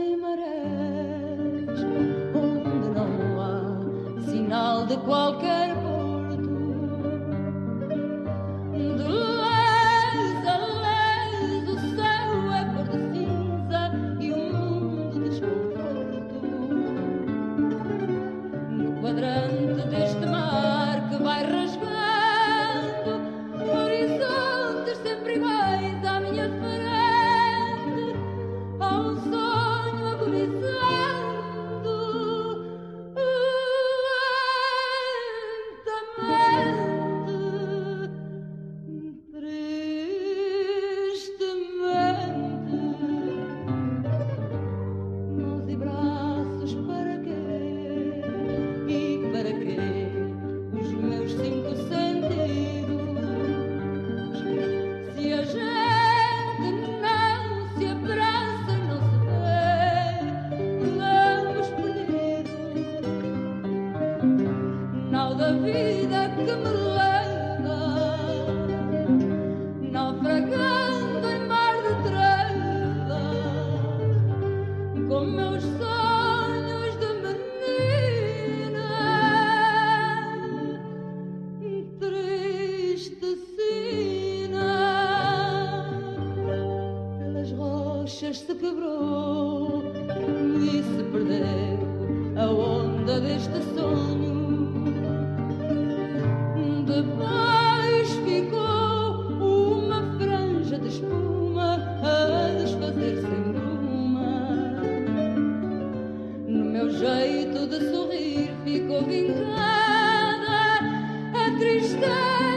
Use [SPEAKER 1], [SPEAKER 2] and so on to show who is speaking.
[SPEAKER 1] em marés, onde não há sinal de qualquer porto. De lés a lés o céu é cor de cinza e o mundo desconforto. No quadrante deste mar que vai rasgando horizontes sempre iguais à minha frente, há um sonho agonizando lentamente, tristemente. Mãos e braços para quê? E para quê os meus cinco sentidos? Se a gente não se abraça, não se vê, vamos perdidos. Nau da vida que me leva, naufragando em mar de treva, com meus sonhos de menina, triste sina. Pelas rochas se quebrou e se perdeu a onda deste sonho. Depois ficou uma franja de espuma a desfazer-se em bruma. No meu jeito de sorrir ficou vincada a tristeza